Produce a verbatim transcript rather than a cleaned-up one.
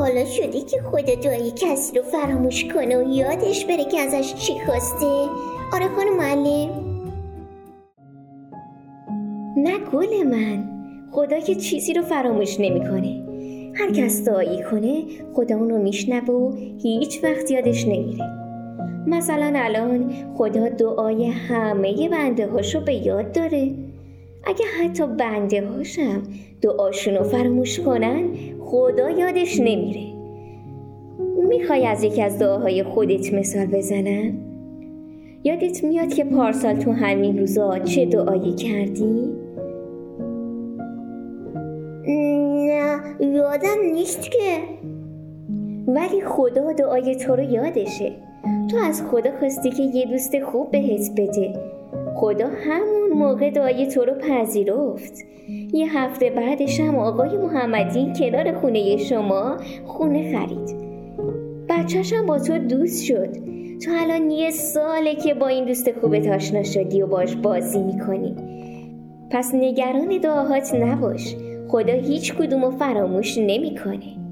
حالا شده که خدا دعای کسی رو فراموش کنه و یادش بره که ازش چی خواسته؟ آره خانم معلم؟ نه گل من، خدا که چیزی رو فراموش نمی‌کنه. هر کس دعایی کنه خدا اونو میشنوه و هیچ وقت یادش نمیره. مثلا الان خدا دعای همه بنده هاشو به یاد داره. اگه حتی بنده هاشم دعاشونو فراموش کنن خدا یادش نمیره. میخوای از یکی از دعاهای خودت مثال بزنم؟ یادت میاد که پارسال تو همین روزا چه دعایی کردی؟ نه یادم نیست که. ولی خدا دعای تو رو یادشه. تو از خدا خواستی که یه دوست خوب بهت بده. خدا همون موقع دعای تو رو پذیرفت. یه هفته بعدش هم آقای محمدی کنار خونه شما خونه خرید. بچه‌ش هم با تو دوست شد. تو الان یه ساله که با این دوست خوبت آشنا شدی و باش بازی میکنی. پس نگران دعاهات نباش. خدا هیچ کدومو فراموش نمیکنه.